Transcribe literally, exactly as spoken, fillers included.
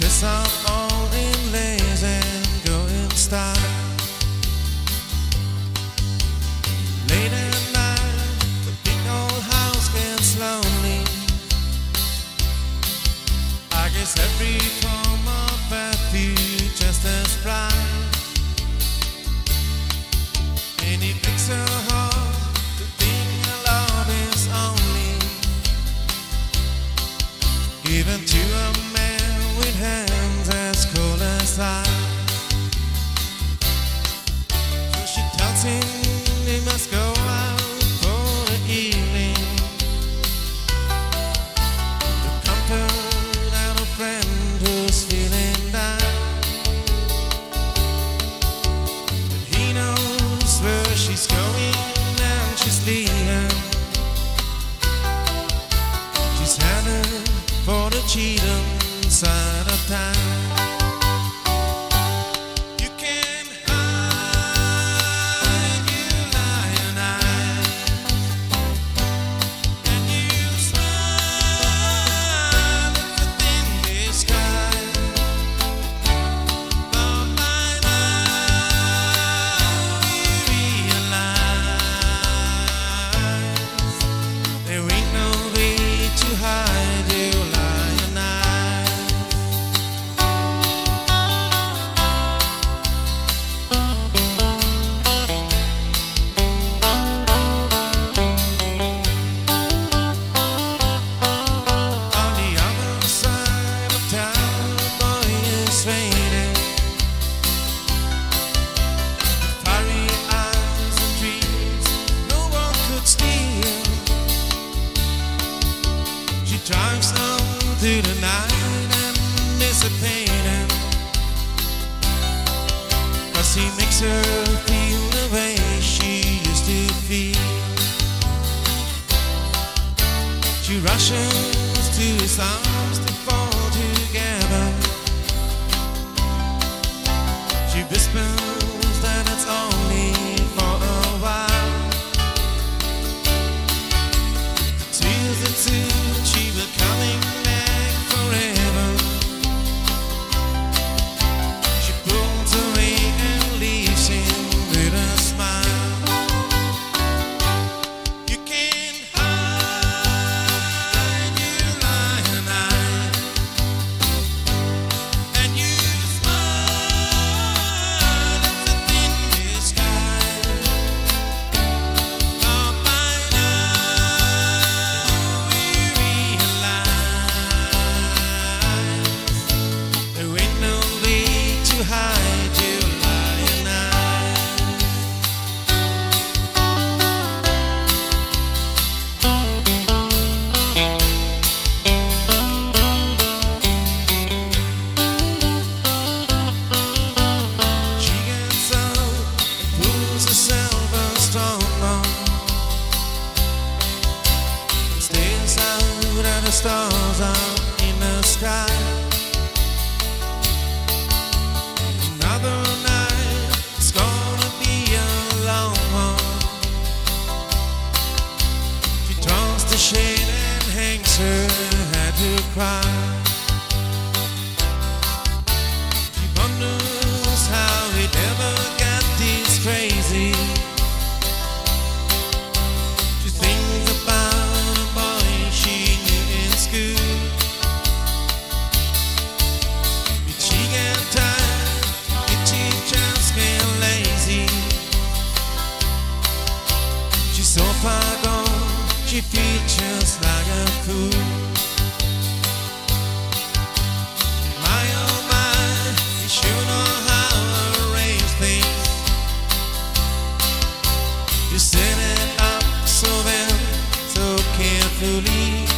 Dress up all in lace and go in style. Late at night, the big old house gets lonely. I guess every form of refuge just as bright. And it makes so hard to think your love is only given to a man with hands as cold as ice. So she tells him he must go out for the evening to comfort out a friend who's feeling down. But he knows where she's going and she's leaving. She's headed for the Cheatham side of town. You can hide, you lion eye, and you smile at the thin sky. But by now you realize there ain't no way to hide you. Drives on through the night and dissipating, 'cause he makes her feel the way she used to feel. She rushes to his arms to fall together. She whispers that it's only for a while. Tears that soon she will coming back forever. She pulls away and leaves him with a smile. You can't hide, you lion eye, and you smile at the thin sky. Oh, by now we realize there ain't no way to hide you, lion eyes. She gets up and pulls herself a strong one, stares out at the stars out in the sky. Another night, it's gonna be a long one. She draws the shade and hangs her head to cry. She wonders how it ever got this crazy. She thinks about a boy she knew in school. But she get tired, but she just get lazy. She's so far gone, she feels just like a fool. My oh my, you sure know how to arrange things. You set it up so well, so carefully.